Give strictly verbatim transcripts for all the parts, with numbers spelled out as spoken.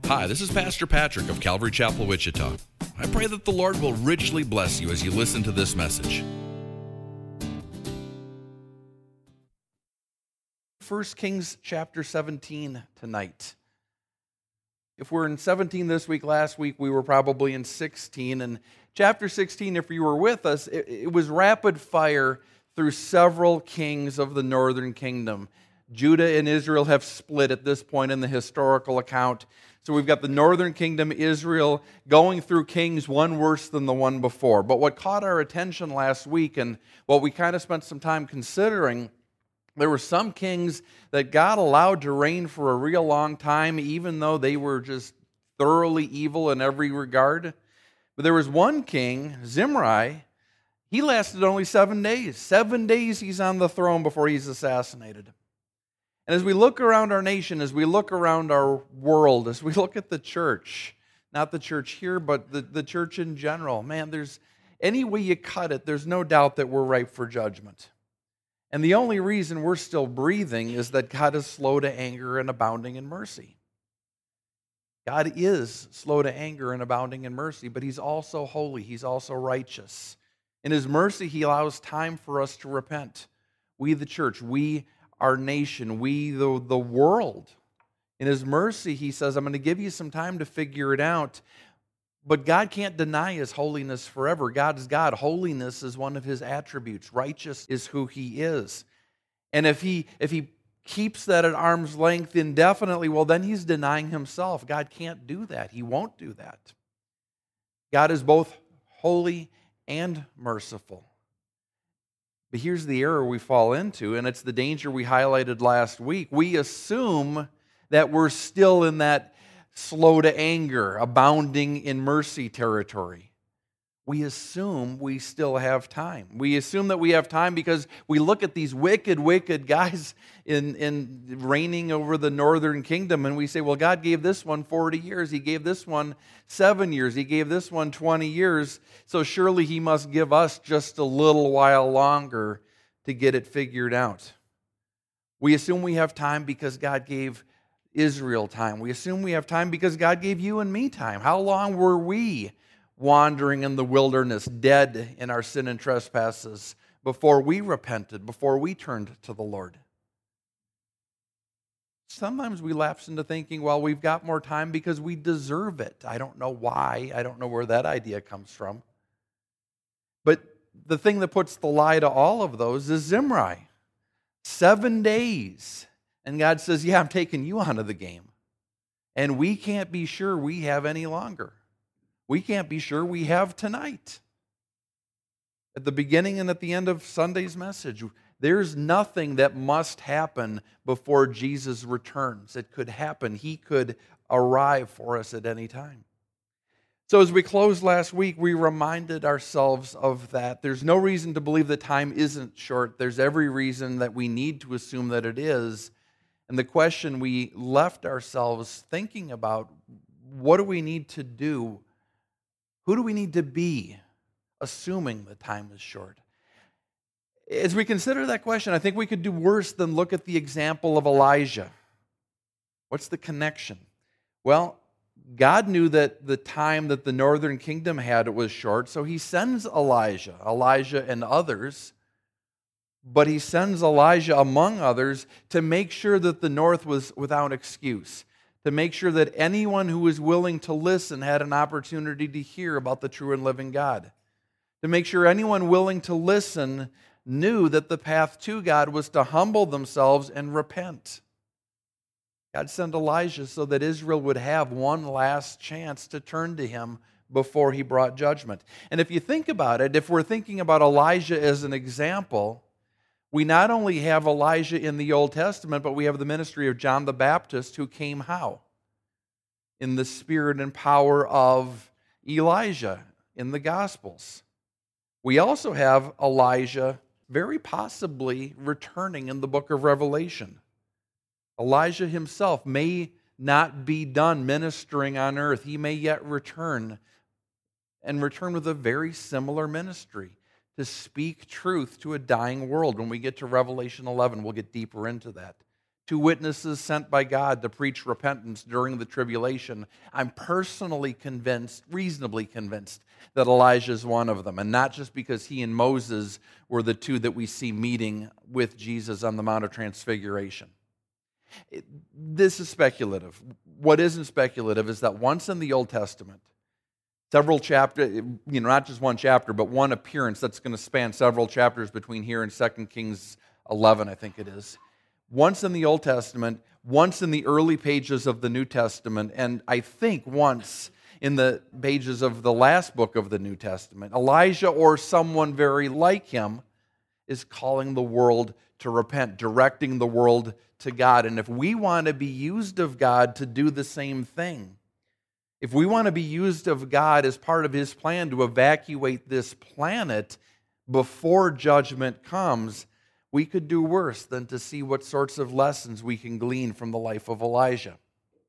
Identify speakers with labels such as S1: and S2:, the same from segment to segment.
S1: Hi, this is Pastor Patrick of Calvary Chapel, Wichita. I pray that the Lord will richly bless you as you listen to this message.
S2: First Kings chapter seventeen tonight. If we're in seventeen this week, last week we were probably in sixteen. And chapter sixteen, if you were with us, it, it was rapid fire through several kings of the northern kingdom. Judah and Israel have split at this point in the historical account. So we've got the northern kingdom, Israel, going through kings, one worse than the one before. But what caught our attention last week, and what we kind of spent some time considering, there were some kings that God allowed to reign for a real long time, even though they were just thoroughly evil in every regard. But there was one king, Zimri. He lasted only seven days. Seven days he's on the throne before he's assassinated. And as we look around our nation, as we look around our world, as we look at the church, not the church here, but the, the church in general, man, there's any way you cut it, there's no doubt that we're ripe for judgment. And the only reason we're still breathing is that God is slow to anger and abounding in mercy. God is slow to anger and abounding in mercy, but He's also holy. He's also righteous. In His mercy, He allows time for us to repent. We, the church, we, our nation, we, the, the world. In His mercy, He says, I'm going to give you some time to figure it out. But God can't deny His holiness forever. God is God. Holiness is one of His attributes. Righteous is who He is. And if He if He keeps that at arm's length indefinitely, well, then He's denying Himself. God can't do that. He won't do that. God is both holy and merciful. But here's the error we fall into, and it's the danger we highlighted last week. We assume that we're still in that slow to anger, abounding in mercy territory. We assume we still have time. We assume that we have time because we look at these wicked, wicked guys in, in reigning over the northern kingdom, and we say, well, God gave this one forty years. He gave this one seven years. He gave this one twenty years. So surely He must give us just a little while longer to get it figured out. We assume we have time because God gave Israel time. We assume we have time because God gave you and me time. How long were we wandering in the wilderness, dead in our sin and trespasses, before we repented, before we turned to the Lord? Sometimes we lapse into thinking, well, we've got more time because we deserve it. I don't know why. I don't know where that idea comes from. But the thing that puts the lie to all of those is Zimri. Seven days. And God says, yeah, I'm taking you out of the game. And we can't be sure we have any longer. We can't be sure we have tonight. At the beginning and at the end of Sunday's message, there's nothing that must happen before Jesus returns. It could happen. He could arrive for us at any time. So as we closed last week, we reminded ourselves of that. There's no reason to believe that time isn't short. There's every reason that we need to assume that it is. And the question we left ourselves thinking about, what do we need to do? Who do we need to be, assuming the time is short? As we consider that question, I think we could do worse than look at the example of Elijah. What's the connection? Well, God knew that the time that the northern kingdom had was short, so He sends Elijah, Elijah and others, but He sends Elijah among others to make sure that the north was without excuse, to make sure that anyone who was willing to listen had an opportunity to hear about the true and living God, to make sure anyone willing to listen knew that the path to God was to humble themselves and repent. God sent Elijah so that Israel would have one last chance to turn to Him before He brought judgment. And if you think about it, if we're thinking about Elijah as an example, we not only have Elijah in the Old Testament, but we have the ministry of John the Baptist, who came how? In the spirit and power of Elijah in the Gospels. We also have Elijah very possibly returning in the book of Revelation. Elijah himself may not be done ministering on earth. He may yet return, and return with a very similar ministry, to speak truth to a dying world. When we get to Revelation eleven, we'll get deeper into that. two witnesses sent by God to preach repentance during the tribulation. I'm personally convinced, reasonably convinced, that Elijah is one of them, and not just because he and Moses were the two that we see meeting with Jesus on the Mount of Transfiguration. It, this is speculative. What isn't speculative is that once in the Old Testament, several chapters, you know, not just one chapter, but one appearance that's going to span several chapters between here and Second Kings eleven, I think it is. Once in the Old Testament, once in the early pages of the New Testament, and I think once in the pages of the last book of the New Testament, Elijah or someone very like him is calling the world to repent, directing the world to God. And if we want to be used of God to do the same thing, if we want to be used of God as part of His plan to evacuate this planet before judgment comes, we could do worse than to see what sorts of lessons we can glean from the life of Elijah.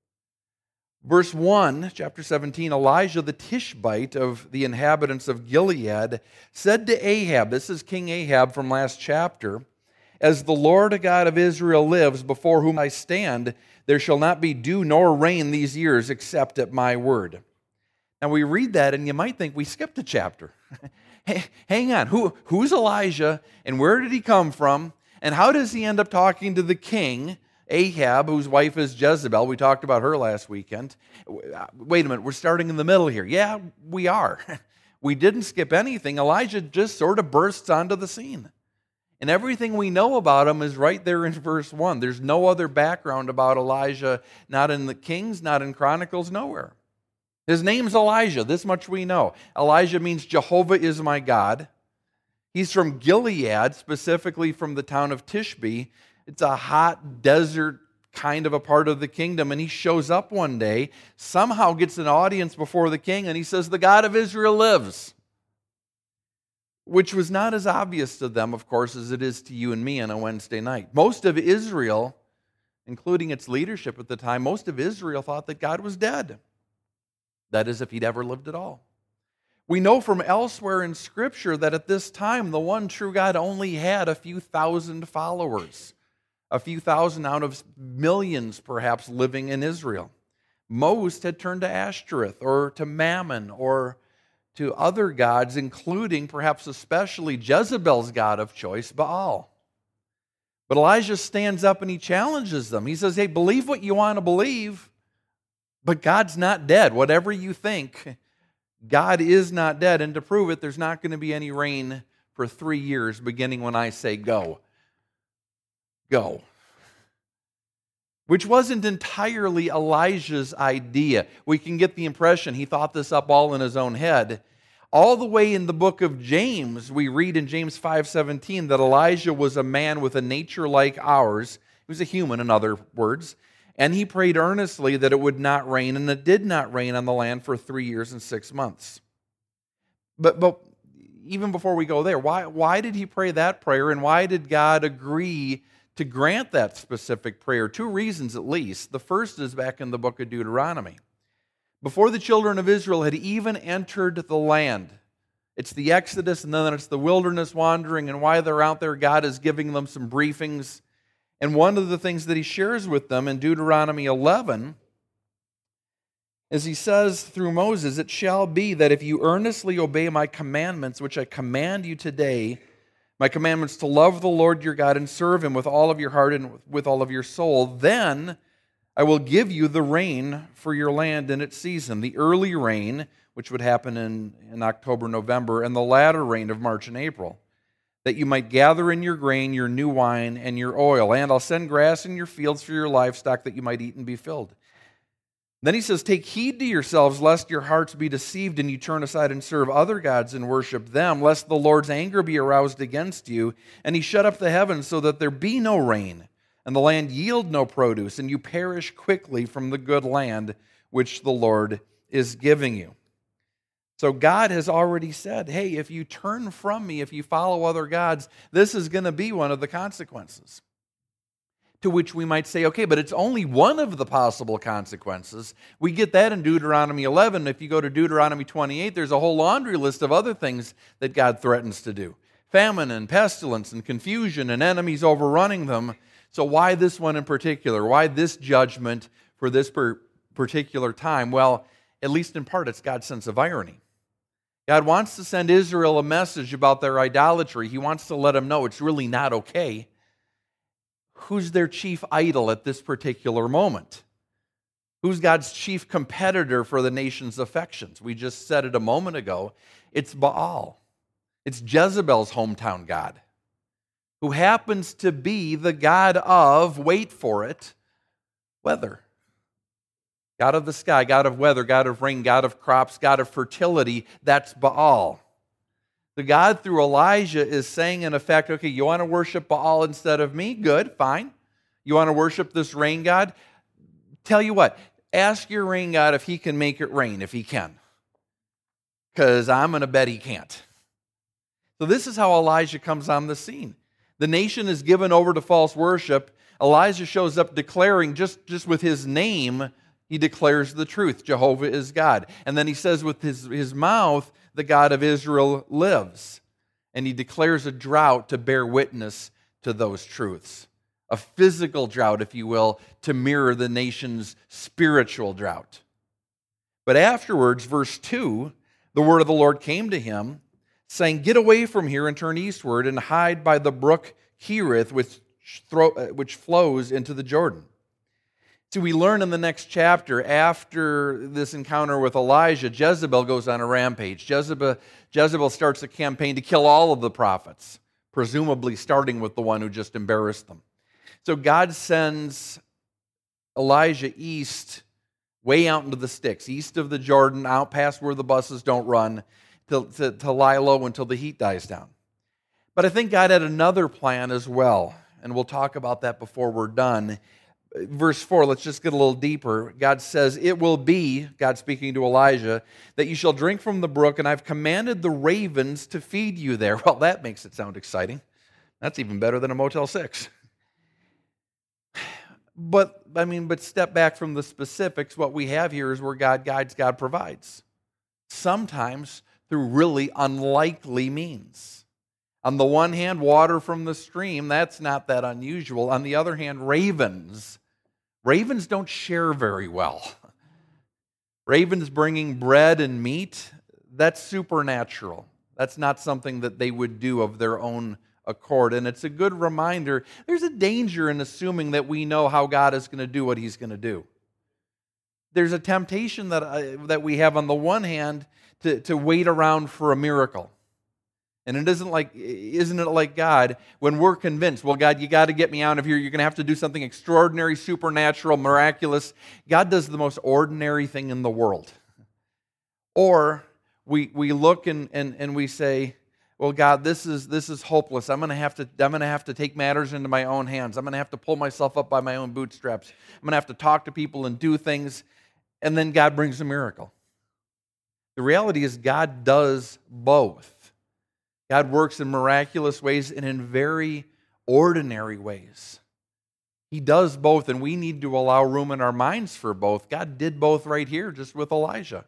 S2: Verse one, chapter seventeen, Elijah the Tishbite of the inhabitants of Gilead said to Ahab, this is King Ahab from last chapter, "As the Lord God of Israel lives, before whom I stand, there shall not be dew nor rain these years except at my word." Now we read that and you might think we skipped a chapter. Hey, hang on, Who, who's Elijah and where did he come from? And how does he end up talking to the king, Ahab, whose wife is Jezebel? We talked about her last weekend. Wait a minute, we're starting in the middle here. Yeah, we are. We didn't skip anything. Elijah just sort of bursts onto the scene. And everything we know about him is right there in verse one. There's no other background about Elijah, not in the Kings, not in Chronicles, nowhere. His name's Elijah, this much we know. Elijah means Jehovah is my God. He's from Gilead, specifically from the town of Tishbe. It's a hot desert kind of a part of the kingdom, and he shows up one day, somehow gets an audience before the king, and he says, "The God of Israel lives." Which was not as obvious to them, of course, as it is to you and me on a Wednesday night. Most of Israel, including its leadership at the time, most of Israel thought that God was dead. That is, if he'd ever lived at all. We know from elsewhere in Scripture that at this time, the one true God only had a few thousand followers, a few thousand out of millions, perhaps, living in Israel. Most had turned to Ashtoreth or to Mammon or to other gods, including, perhaps especially, Jezebel's god of choice, Baal. But Elijah stands up and he challenges them. He says, hey, believe what you want to believe, but God's not dead. Whatever you think, God is not dead. And to prove it, there's not going to be any rain for three years, beginning when I say go. Go. Which wasn't entirely Elijah's idea. We can get the impression he thought this up all in his own head. All the way in the book of James, we read in James five seventeen that Elijah was a man with a nature like ours. He was a human, in other words. And he prayed earnestly that it would not rain, and it did not rain on the land for three years and six months. But, but even before we go there, why, why did he pray that prayer, and why did God agree to grant that specific prayer? Two reasons at least. The first is back in the book of Deuteronomy. Before the children of Israel had even entered the land, it's the Exodus and then it's the wilderness wandering, and while they're out there, God is giving them some briefings. And one of the things that he shares with them in Deuteronomy eleven is he says through Moses, "It shall be that if you earnestly obey my commandments, which I command you today, my commandments to love the Lord your God and serve him with all of your heart and with all of your soul, then I will give you the rain for your land in its season, the early rain," which would happen in, in October, November, "and the latter rain of March and April, that you might gather in your grain, your new wine, and your oil. And I'll send grass in your fields for your livestock, that you might eat and be filled." Then he says, "Take heed to yourselves, lest your hearts be deceived, and you turn aside and serve other gods and worship them, lest the Lord's anger be aroused against you, and he shut up the heavens so that there be no rain, and the land yield no produce, and you perish quickly from the good land which the Lord is giving you." So God has already said, hey, if you turn from me, if you follow other gods, this is going to be one of the consequences. To which we might say, okay, but it's only one of the possible consequences. We get that in Deuteronomy eleven. If you go to Deuteronomy twenty-eight, there's a whole laundry list of other things that God threatens to do. Famine and pestilence and confusion and enemies overrunning them. So why this one in particular? Why this judgment for this per- particular time? Well, at least in part, it's God's sense of irony. God wants to send Israel a message about their idolatry. He wants to let them know it's really not okay. Who's their chief idol at this particular moment? Who's God's chief competitor for the nation's affections? We just said it a moment ago. It's Baal. It's Jezebel's hometown god, who happens to be the god of, wait for it, weather. God of the sky, God of weather, God of rain, God of crops, God of fertility. That's Baal. The God through Elijah is saying, in effect, okay, you want to worship Baal instead of me? Good, fine. You want to worship this rain god? Tell you what, ask your rain god if he can make it rain, if he can. Because I'm going to bet he can't. So this is how Elijah comes on the scene. The nation is given over to false worship. Elijah shows up declaring, just, just with his name, he declares the truth. Jehovah is God. And then he says with his, his mouth, the God of Israel lives. And he declares a drought to bear witness to those truths. A physical drought, if you will, to mirror the nation's spiritual drought. But afterwards, verse two, the word of the Lord came to him, saying, get away from here and turn eastward and hide by the brook Cherith, which, thro- which flows into the Jordan. So we learn in the next chapter, after this encounter with Elijah, Jezebel goes on a rampage. Jezebel, Jezebel starts a campaign to kill all of the prophets, presumably starting with the one who just embarrassed them. So God sends Elijah east, way out into the sticks, east of the Jordan, out past where the buses don't run, to, to, to lie low until the heat dies down. But I think God had another plan as well, and we'll talk about that before we're done. Verse four, let's just get a little deeper. God says, it will be, God speaking to Elijah, that you shall drink from the brook, and I've commanded the ravens to feed you there. Well, that makes it sound exciting. That's even better than a Motel six. But, I mean, but step back from the specifics. What we have here is where God guides, God provides. Sometimes through really unlikely means. On the one hand, water from the stream, that's not that unusual. On the other hand, ravens. Ravens don't share very well. Ravens bringing bread and meat, that's supernatural. That's not something that they would do of their own accord. And it's a good reminder, there's a danger in assuming that we know how God is going to do what He's going to do. There's a temptation that, I, that we have on the one hand to, to wait around for a miracle. And it isn't like, isn't it like God, when we're convinced, well, God, you got to get me out of here. You're going to have to do something extraordinary, supernatural, miraculous. God does the most ordinary thing in the world. Or we we look and, and, and we say, well, God, this is this is hopeless. I'm going to have to I'm going to have to take matters into my own hands. I'm going to have to pull myself up by my own bootstraps. I'm going to have to talk to people and do things, and then God brings a miracle. The reality is God does both. God works in miraculous ways and in very ordinary ways. He does both, and we need to allow room in our minds for both. God did both right here, just with Elijah.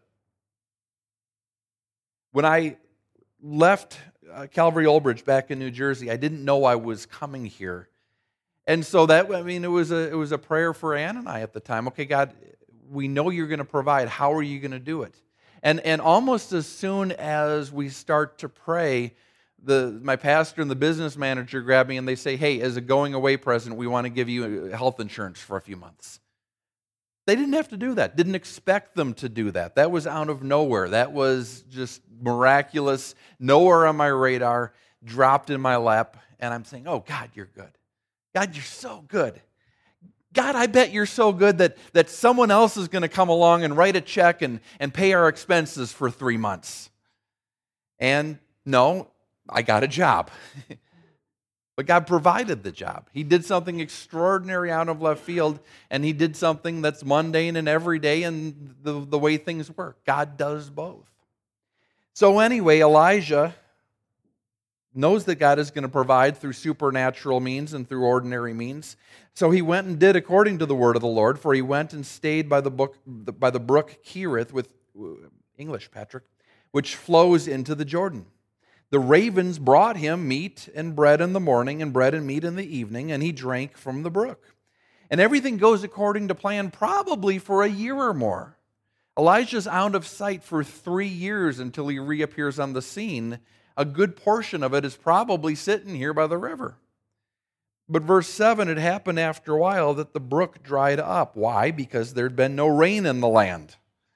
S2: When I left uh, Calvary Old Bridge back in New Jersey, I didn't know I was coming here. And so that, I mean, it was a, it was a prayer for Ann and I at the time. Okay, God, we know you're going to provide. How are you going to do it? And, and almost as soon as we start to pray, The, my pastor and the business manager grab me and they say, hey, as a going away present, we want to give you health insurance for a few months. They didn't have to do that. Didn't expect them to do that. That was out of nowhere. That was just miraculous, nowhere on my radar, dropped in my lap. And I'm saying, oh, God, you're good. God, you're so good. God, I bet you're so good that, that someone else is going to come along and write a check and, and pay our expenses for three months. And no, I got a job. But God provided the job. He did something extraordinary out of left field, and He did something that's mundane and everyday and the, the way things work. God does both. So anyway, Elijah knows that God is going to provide through supernatural means and through ordinary means. So he went and did according to the word of the Lord, for he went and stayed by the, book, by the brook Cherith, with English, Patrick, which flows into the Jordan. The ravens brought him meat and bread in the morning and bread and meat in the evening, and he drank from the brook. And everything goes according to plan, probably for a year or more. Elijah's out of sight for three years until he reappears on the scene. A good portion of it is probably sitting here by the river. But verse seven, it happened after a while that the brook dried up. Why? Because there'd been no rain in the land.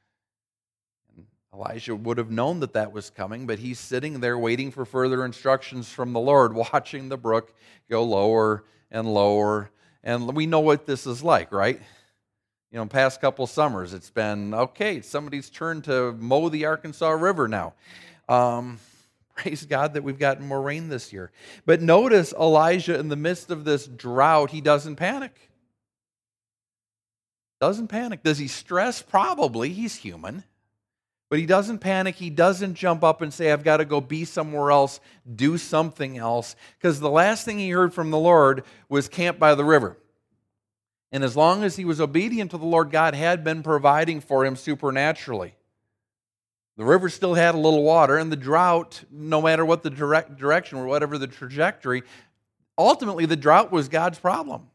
S2: Elijah would have known that that was coming, but he's sitting there waiting for further instructions from the Lord, watching the brook go lower and lower. And we know what this is like, right? You know, past couple summers, it's been, okay, it's somebody's turn to mow the Arkansas River now. Um, praise God that we've gotten more rain this year. But notice Elijah, in the midst of this drought, he doesn't panic. Doesn't panic. Does he stress? Probably. He's human. But he doesn't panic. He doesn't jump up and say, I've got to go be somewhere else, do something else. Because the last thing he heard from the Lord was camp by the river. And as long as he was obedient to the Lord, God had been providing for him supernaturally. The river still had a little water, and the drought, no matter what the direct direction or whatever the trajectory, ultimately the drought was God's problem.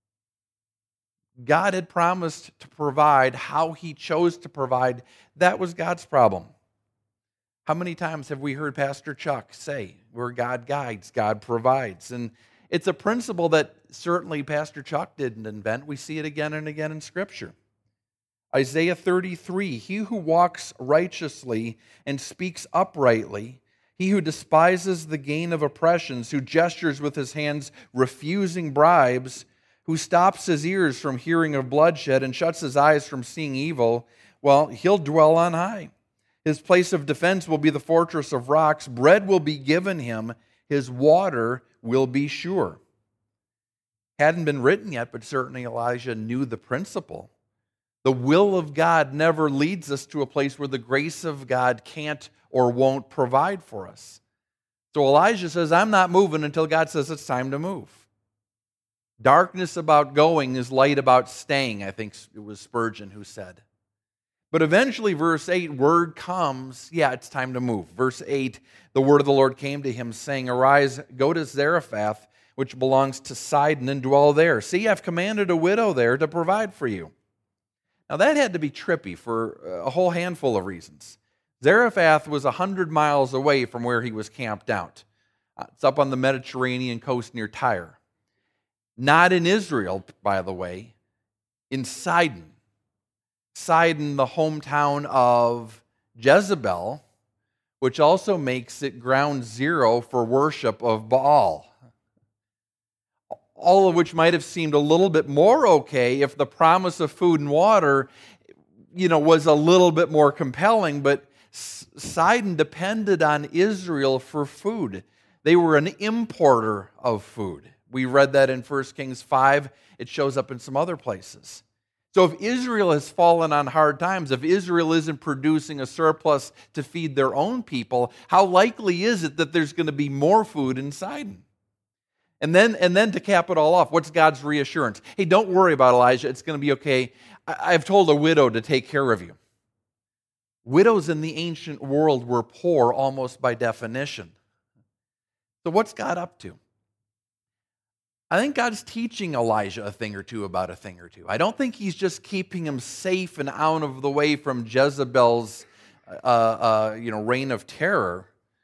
S2: God had promised to provide. How he chose to provide, that was God's problem. How many times have we heard Pastor Chuck say, where God guides, God provides? And it's a principle that certainly Pastor Chuck didn't invent. We see it again and again in Scripture. Isaiah thirty-three, he who walks righteously and speaks uprightly, he who despises the gain of oppressions, who gestures with his hands refusing bribes, who stops his ears from hearing of bloodshed and shuts his eyes from seeing evil, well, he'll dwell on high. His place of defense will be the fortress of rocks. Bread will be given him. His water will be sure. Hadn't been written yet, but certainly Elijah knew the principle. The will of God never leads us to a place where the grace of God can't or won't provide for us. So Elijah says, I'm not moving until God says it's time to move. Darkness about going is light about staying, I think it was Spurgeon who said. But eventually, verse eight, word comes, yeah, it's time to move. Verse eight, the word of the Lord came to him, saying, Arise, go to Zarephath, which belongs to Sidon, and dwell there. See, I've commanded a widow there to provide for you. Now, that had to be trippy for a whole handful of reasons. Zarephath was one hundred miles away from where he was camped out. It's up on the Mediterranean coast near Tyre. Not in Israel, by the way, in Sidon. Sidon, the hometown of Jezebel, which also makes it ground zero for worship of Baal. All of which might have seemed a little bit more okay if the promise of food and water, you know, was a little bit more compelling, but Sidon depended on Israel for food. They were an importer of food. We read that in First Kings five. It shows up in some other places. So if Israel has fallen on hard times, if Israel isn't producing a surplus to feed their own people, how likely is it that there's going to be more food in Sidon? And then, and then to cap it all off, what's God's reassurance? Hey, don't worry about Elijah. It's going to be okay. I, I've told a widow to take care of you. Widows in the ancient world were poor almost by definition. So what's God up to? I think God's teaching Elijah a thing or two about a thing or two. I don't think he's just keeping him safe and out of the way from Jezebel's uh, uh, you know, reign of terror.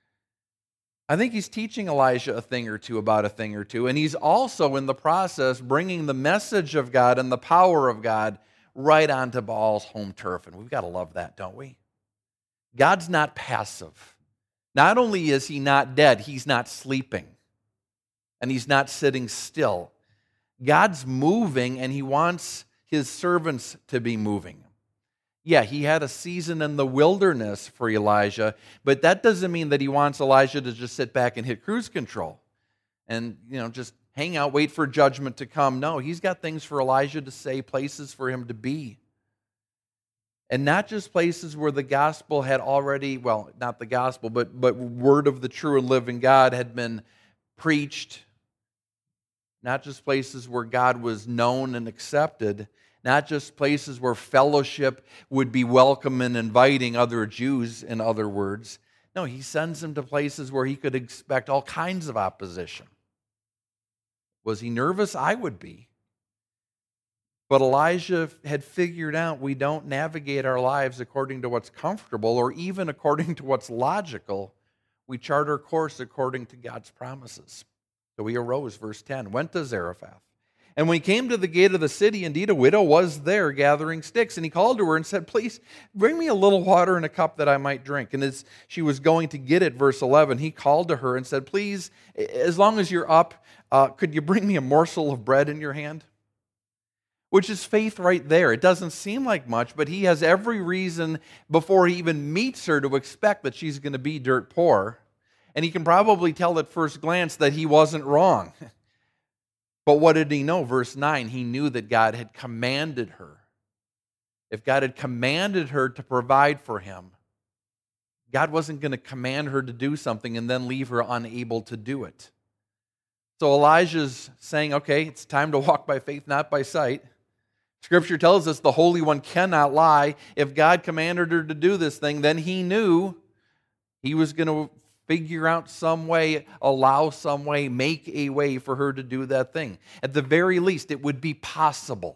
S2: I think he's teaching Elijah a thing or two about a thing or two, and he's also in the process bringing the message of God and the power of God right onto Baal's home turf, and we've got to love that, don't we? God's not passive. Not only is he not dead, he's not sleeping. And he's not sitting still. God's moving, and he wants his servants to be moving. Yeah, he had a season in the wilderness for Elijah, but that doesn't mean that he wants Elijah to just sit back and hit cruise control and, you know, just hang out, wait for judgment to come. No, he's got things for Elijah to say, places for him to be. And not just places where the gospel had already, well, not the gospel, but, but word of the true and living God had been preached. Not just places where God was known and accepted, not just places where fellowship would be welcome and inviting other Jews, in other words, No, he sends him to places where he could expect all kinds of opposition. Was he nervous? I would be. But Elijah had figured out we don't navigate our lives according to what's comfortable or even according to what's logical. We chart our course according to God's promises. So he arose, verse ten, went to Zarephath. And when he came to the gate of the city, indeed a widow was there gathering sticks. And he called to her and said, please bring me a little water in a cup that I might drink. And as she was going to get it, verse eleven, he called to her and said, please, as long as you're up, uh, could you bring me a morsel of bread in your hand? Which is faith right there. It doesn't seem like much, but he has every reason before he even meets her to expect that she's going to be dirt poor. And he can probably tell at first glance that he wasn't wrong. But what did he know? Verse nine, he knew that God had commanded her. If God had commanded her to provide for him, God wasn't going to command her to do something and then leave her unable to do it. So Elijah's saying, okay, it's time to walk by faith, not by sight. Scripture tells us the Holy One cannot lie. If God commanded her to do this thing, then he knew he was going to figure out some way, allow some way, make a way for her to do that thing. At the very least, it would be possible.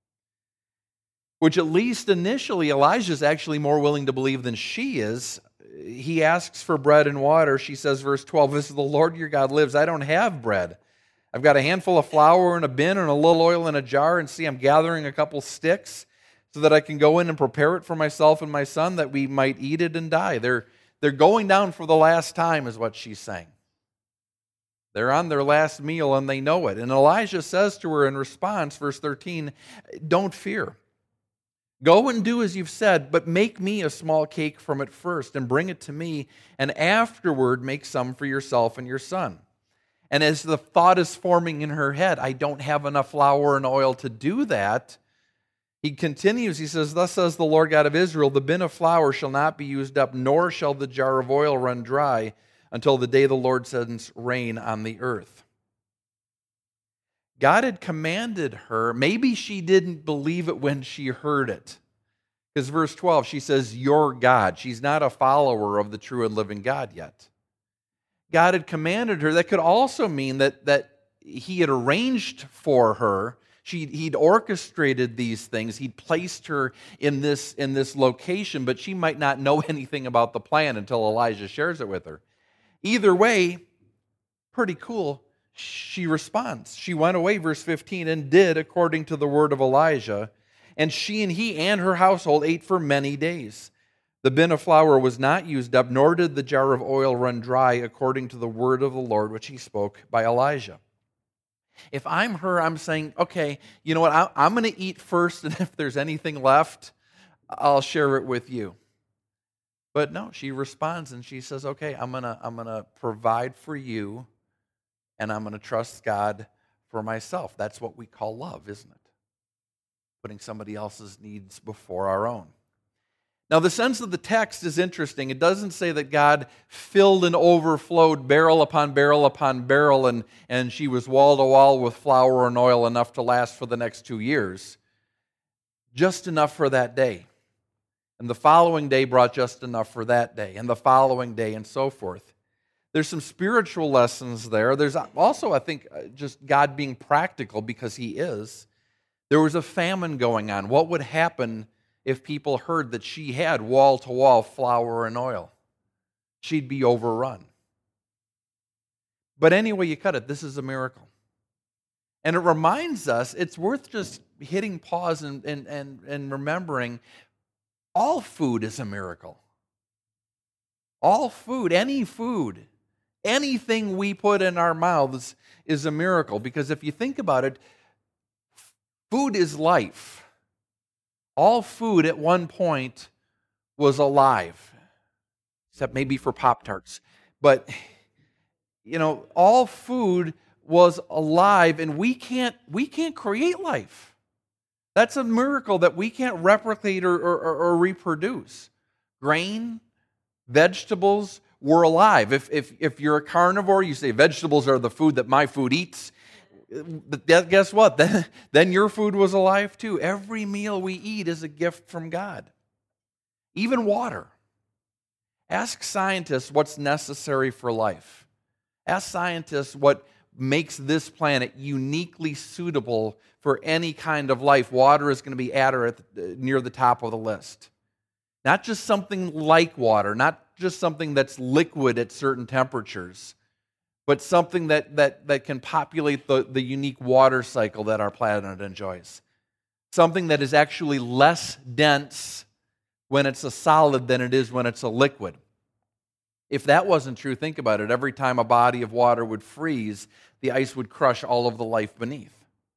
S2: Which at least initially, Elijah's actually more willing to believe than she is. He asks for bread and water. She says, verse twelve, "As the Lord your God lives, I don't have bread. I've got a handful of flour in a bin and a little oil in a jar, and see, I'm gathering a couple sticks so that I can go in and prepare it for myself and my son that we might eat it and die." They're, they're going down for the last time is what she's saying. They're on their last meal and they know it. And Elijah says to her in response, verse thirteen, "Don't fear. Go and do as you've said, but make me a small cake from it first and bring it to me, and afterward make some for yourself and your son." And as the thought is forming in her head, I don't have enough flour and oil to do that, he continues, he says, "Thus says the Lord God of Israel, the bin of flour shall not be used up, nor shall the jar of oil run dry until the day the Lord sends rain on the earth." God had commanded her. Maybe she didn't believe it when she heard it. Because verse twelve, she says, "Your God." She's not a follower of the true and living God yet. God had commanded her. That could also mean that, that he had arranged for her. She, he'd orchestrated these things. He'd placed her in this, in this location, but she might not know anything about the plan until Elijah shares it with her. Either way, pretty cool. She responds. She went away, verse fifteen, and did according to the word of Elijah. And she and he and her household ate for many days. The bin of flour was not used up, nor did the jar of oil run dry, according to the word of the Lord, which he spoke by Elijah. If I'm her, I'm saying, okay, you know what, I, I'm going to eat first, and if there's anything left, I'll share it with you. But no, she responds, and she says, okay, I'm going to I'm going to provide for you, and I'm going to trust God for myself. That's what we call love, isn't it? Putting somebody else's needs before our own. Now, the sense of the text is interesting. It doesn't say that God filled and overflowed barrel upon barrel upon barrel, and, and she was wall to wall with flour and oil enough to last for the next two years. Just enough for that day. And the following day brought just enough for that day, and the following day, and so forth. There's some spiritual lessons there. There's also, I think, just God being practical, because he is. There was a famine going on. What would happen if people heard that she had wall-to-wall flour and oil? She'd be overrun. But anyway you cut it, this is a miracle. And it reminds us, it's worth just hitting pause and, and, and, and remembering, all food is a miracle. All food, any food, anything we put in our mouths is a miracle. Because if you think about it, food is life. All food at one point was alive, except maybe for Pop-Tarts. But, you know, all food was alive, and we can't, we can't create life. That's a miracle that we can't replicate or, or, or reproduce. Grain, vegetables were alive. If, if, if you're a carnivore, you say vegetables are the food that my food eats. But guess what? Then, then your food was alive too. Every meal we eat is a gift from God. Even water. Ask scientists what's necessary for life. Ask scientists what makes this planet uniquely suitable for any kind of life. Water is going to be at or at the, near the top of the list. Not just something like water, not just something that's liquid at certain temperatures, but something that, that, that can populate the, the unique water cycle that our planet enjoys. Something that is actually less dense when it's a solid than it is when it's a liquid. If that wasn't true, think about it. Every time a body of water would freeze, the ice would crush all of the life beneath.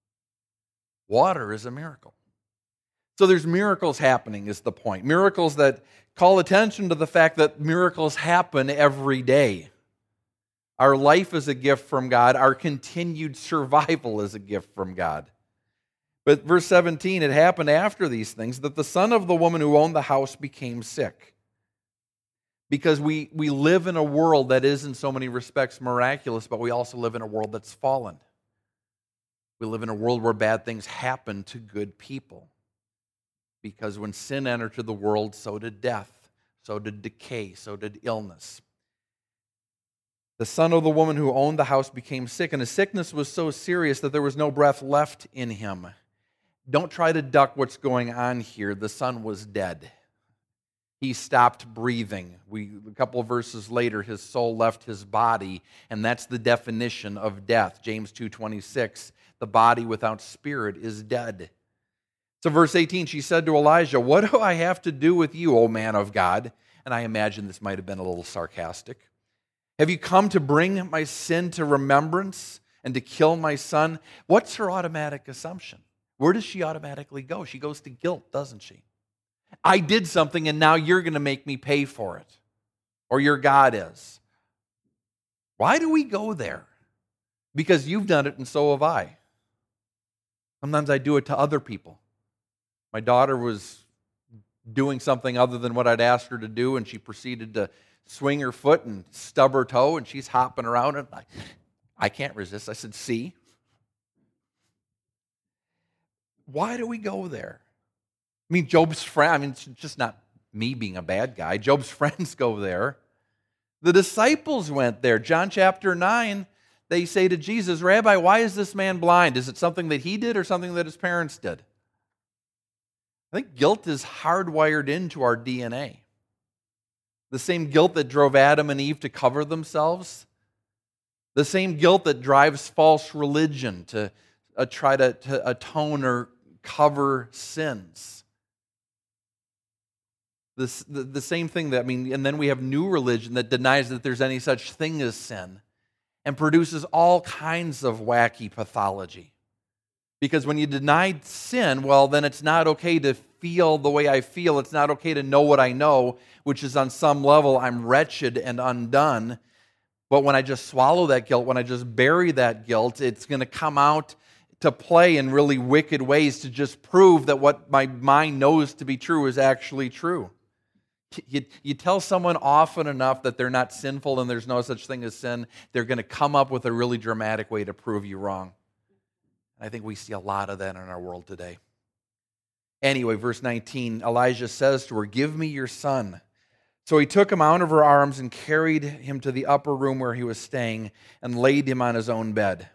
S2: Water is a miracle. So there's miracles happening is the point. Miracles that call attention to the fact that miracles happen every day. Our life is a gift from God. Our continued survival is a gift from God. But verse seventeen, it happened after these things that the son of the woman who owned the house became sick. Because we, we live in a world that is in so many respects miraculous, but we also live in a world that's fallen. We live in a world where bad things happen to good people. Because when sin entered the world, so did death, so did decay, so did illness. The son of the woman who owned the house became sick, and his sickness was so serious that there was no breath left in him. Don't try to duck what's going on here. The son was dead. He stopped breathing. We, a couple of verses later, his soul left his body, and that's the definition of death. James two twenty-six, the body without spirit is dead. So verse eighteen, she said to Elijah, "What do I have to do with you, O man of God?" And I imagine this might have been a little sarcastic. "Have you come to bring my sin to remembrance and to kill my son?" What's her automatic assumption? Where does she automatically go? She goes to guilt, doesn't she? I did something and now you're going to make me pay for it. Or your God is. Why do we go there? Because you've done it and so have I. Sometimes I do it to other people. My daughter was doing something other than what I'd asked her to do, and she proceeded to swing her foot and stub her toe, and she's hopping around, and I, I can't resist. I said, "See? Why do we go there?" I mean, Job's friend, I mean, it's just not me being a bad guy. Job's friends go there. The disciples went there. John chapter nine, they say to Jesus, "Rabbi, why is this man blind? Is it something that he did or something that his parents did?" I think guilt is hardwired into our D N A. The same guilt that drove Adam and Eve to cover themselves. The same guilt that drives false religion to uh, try to, to atone or cover sins. This, the, the same thing that, I mean, and then we have new religion that denies that there's any such thing as sin and produces all kinds of wacky pathology. Because when you deny sin, well, then it's not okay to feel the way I feel. It's not okay to know what I know, which is on some level I'm wretched and undone. But when I just swallow that guilt, when I just bury that guilt, it's going to come out to play in really wicked ways to just prove that what my mind knows to be true is actually true. You, you tell someone often enough that they're not sinful and there's no such thing as sin, they're going to come up with a really dramatic way to prove you wrong. I think we see a lot of that in our world today. Anyway, verse nineteen, Elijah says to her, "Give me your son." So he took him out of her arms and carried him to the upper room where he was staying and laid him on his own bed.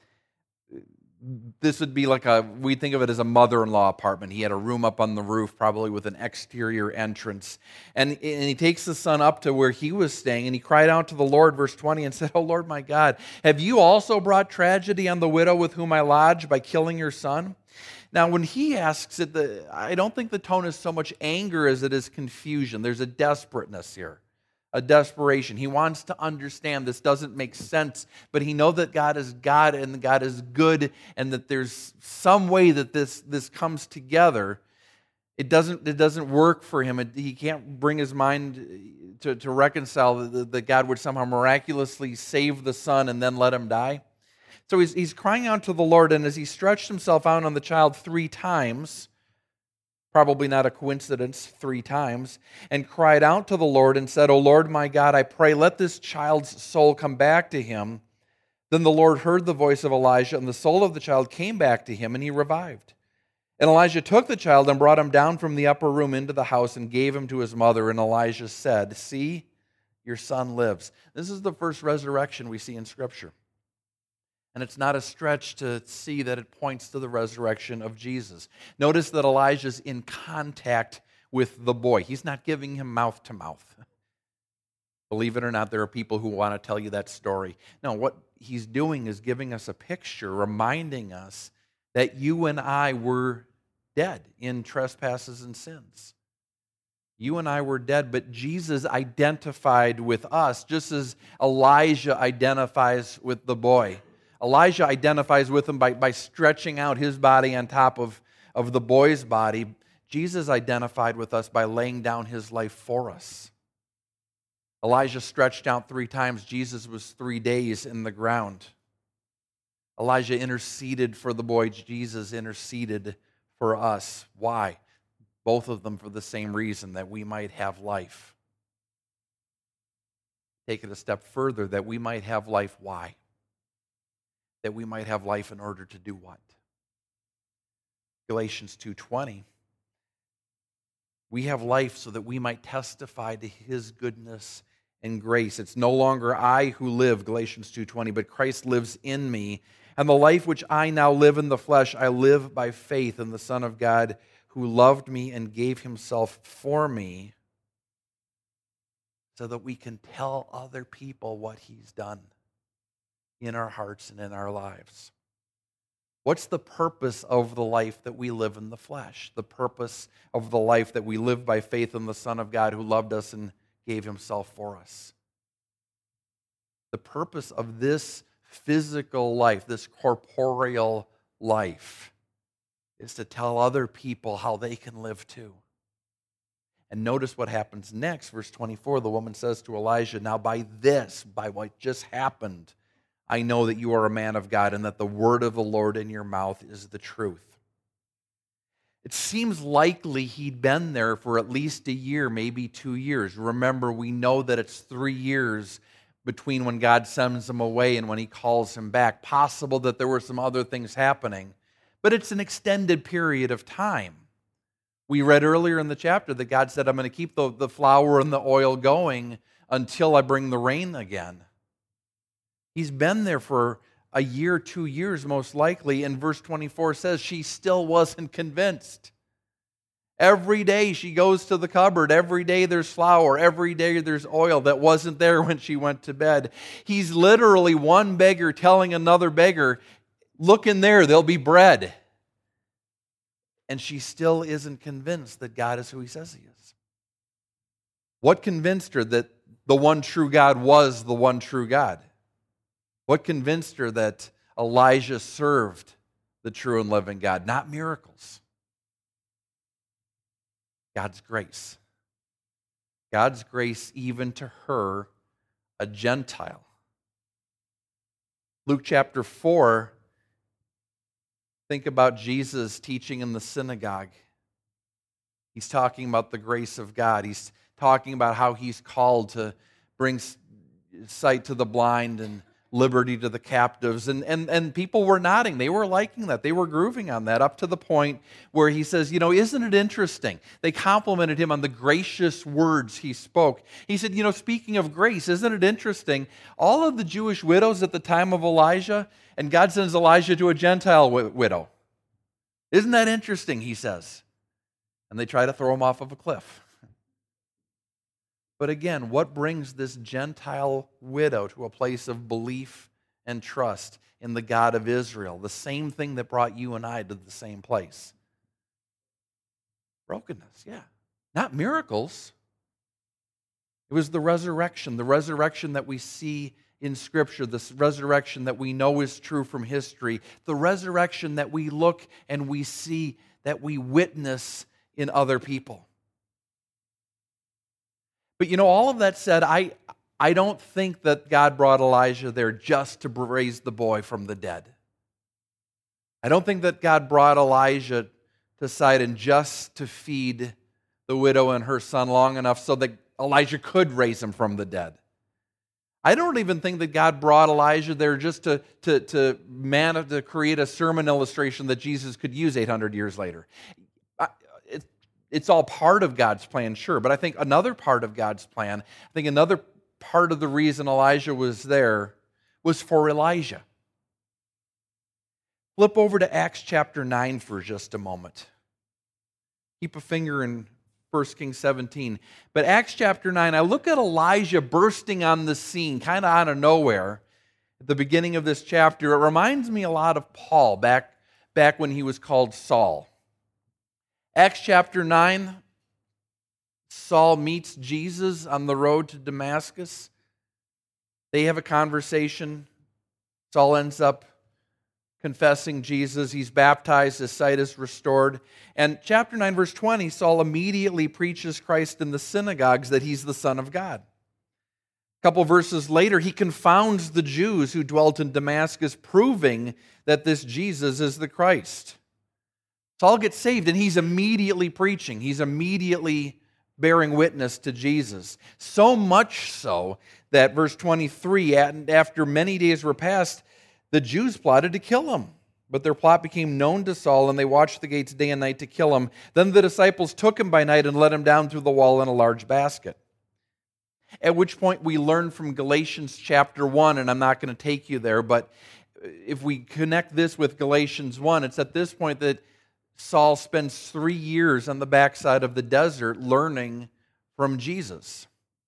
S2: This would be like a, we think of it as a mother-in-law apartment. He had a room up on the roof, probably with an exterior entrance. And, and he takes the son up to where he was staying, and he cried out to the Lord, verse twenty, and said, "Oh Lord my God, have you also brought tragedy on the widow with whom I lodge by killing your son?" Now, when he asks it, the, I don't think the tone is so much anger as it is confusion. There's a desperateness here. A desperation. He wants to understand this doesn't make sense, but he knows that God is God and God is good and that there's some way that this, this comes together. It doesn't, it doesn't work for him. It, he can't bring his mind to, to reconcile that, that God would somehow miraculously save the son and then let him die. So he's, he's crying out to the Lord, and as he stretched himself out on the child three times, probably not a coincidence, three times, and cried out to the Lord and said, "O Lord my God, I pray, let this child's soul come back to him." Then the Lord heard the voice of Elijah, and the soul of the child came back to him, and he revived. And Elijah took the child and brought him down from the upper room into the house and gave him to his mother. And Elijah said, "See, your son lives. This is the first resurrection we see in Scripture. And it's not a stretch to see that it points to the resurrection of Jesus. Notice that Elijah's in contact with the boy. He's not giving him mouth to mouth. Believe it or not, there are people who want to tell you that story. No, what he's doing is giving us a picture, reminding us that you and I were dead in trespasses and sins. You and I were dead, but Jesus identified with us just as Elijah identifies with the boy. Elijah identifies with him by, by stretching out his body on top of, of the boy's body. Jesus identified with us by laying down his life for us. Elijah stretched out three times. Jesus was three days in the ground. Elijah interceded for the boy. Jesus interceded for us. Why? Both of them for the same reason, that we might have life. Take it a step further, that we might have life. Why? That we might have life in order to do what? Galatians two twenty. We have life so that we might testify to his goodness and grace. It's no longer I who live, Galatians two twenty, but Christ lives in me. And the life which I now live in the flesh, I live by faith in the Son of God who loved me and gave himself for me, so that we can tell other people what he's done in our hearts and in our lives. What's the purpose of the life that we live in the flesh? The purpose of the life that we live by faith in the Son of God who loved us and gave himself for us. The purpose of this physical life, this corporeal life, is to tell other people how they can live too. And notice what happens next. Verse twenty-four, the woman says to Elijah, now by this, by what just happened, I know that you are a man of God and that the word of the Lord in your mouth is the truth. It seems likely he'd been there for at least a year, maybe two years. Remember, we know that it's three years between when God sends him away and when he calls him back. Possible that there were some other things happening, but it's an extended period of time. We read earlier in the chapter that God said, I'm going to keep the, the flour and the oil going until I bring the rain again. He's been there for a year, two years most likely, and verse twenty-four says she still wasn't convinced. Every day she goes to the cupboard, every day there's flour, every day there's oil that wasn't there when she went to bed. He's literally one beggar telling another beggar, look in there, there'll be bread. And she still isn't convinced that God is who he says he is. What convinced her that the one true God was the one true God? What convinced her that Elijah served the true and living God? Not miracles. God's grace. God's grace even to her, a Gentile. Luke chapter four, think about Jesus teaching in the synagogue. He's talking about the grace of God. He's talking about how he's called to bring sight to the blind and liberty to the captives. And, and, and people were nodding. They were liking that. They were grooving on that up to the point where he says, you know, isn't it interesting? They complimented him on the gracious words he spoke. He said, you know, speaking of grace, isn't it interesting? All of the Jewish widows at the time of Elijah, and God sends Elijah to a Gentile widow. Isn't that interesting, he says. And they try to throw him off of a cliff. But again, what brings this Gentile widow to a place of belief and trust in the God of Israel? The same thing that brought you and I to the same place. Brokenness, yeah. Not miracles. It was the resurrection, the resurrection that we see in Scripture, this resurrection that we know is true from history, the resurrection that we look and we see, that we witness in other people. But you know, all of that said, I, I don't think that God brought Elijah there just to raise the boy from the dead. I don't think that God brought Elijah to Sidon just to feed the widow and her son long enough so that Elijah could raise him from the dead. I don't even think that God brought Elijah there just to, to, to, man, to create a sermon illustration that Jesus could use eight hundred years later. It's all part of God's plan, sure, but I think another part of God's plan, I think another part of the reason Elijah was there was for Elijah. Flip over to Acts chapter nine for just a moment. Keep a finger in First Kings seventeen. But Acts chapter nine, I look at Elijah bursting on the scene, kind of out of nowhere, at the beginning of this chapter. It reminds me a lot of Paul back, back when he was called Saul. Acts chapter nine, Saul meets Jesus on the road to Damascus. They have a conversation. Saul ends up confessing Jesus. He's baptized. His sight is restored. And chapter nine, verse twenty, Saul immediately preaches Christ in the synagogues that he's the Son of God. A couple verses later, he confounds the Jews who dwelt in Damascus, proving that this Jesus is the Christ. Saul gets saved, and he's immediately preaching. He's immediately bearing witness to Jesus. So much so that verse twenty-three, and after many days were passed, the Jews plotted to kill him. But their plot became known to Saul, and they watched the gates day and night to kill him. Then the disciples took him by night and let him down through the wall in a large basket. At which point we learn from Galatians chapter one, and I'm not going to take you there, but if we connect this with Galatians one, it's at this point that Saul spends three years on the backside of the desert learning from Jesus.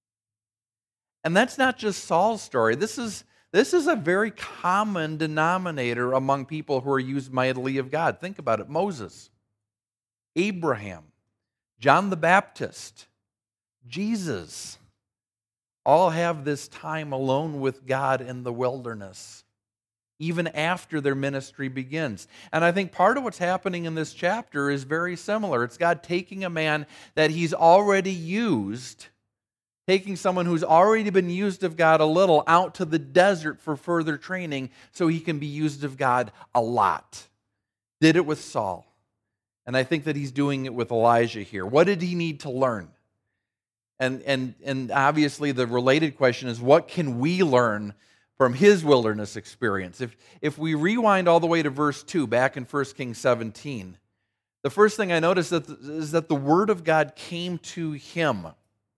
S2: And that's not just Saul's story. This is, this is a very common denominator among people who are used mightily of God. Think about it. Moses, Abraham, John the Baptist, Jesus, all have this time alone with God in the wilderness, even after their ministry begins. And I think part of what's happening in this chapter is very similar. It's God taking a man that he's already used, taking someone who's already been used of God a little out to the desert for further training so he can be used of God a lot. Did it with Saul. And I think that he's doing it with Elijah here. What did he need to learn? And, and, and obviously the related question is, what can we learn from his wilderness experience? If, if we rewind all the way to verse two, back in First Kings seventeen, the first thing I notice is that, is that the word of God came to him.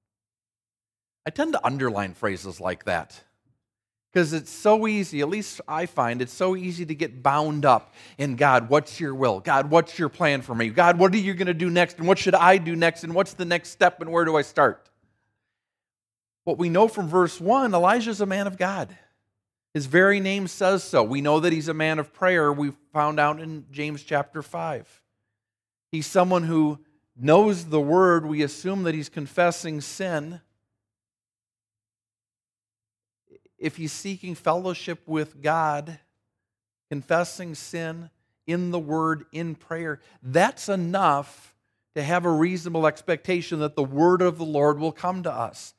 S2: I tend to underline phrases like that because it's so easy, at least I find it's so easy to get bound up in God, what's your will? God, what's your plan for me? God, what are you going to do next? And what should I do next? And what's the next step? And where do I start? What we know from verse one, Elijah's a man of God. His very name says so. We know that he's a man of prayer. We found out in James chapter five. He's someone who knows the word. We assume that he's confessing sin. If he's seeking fellowship with God, confessing sin in the word, in prayer, that's enough to have a reasonable expectation that the word of the Lord will come to us.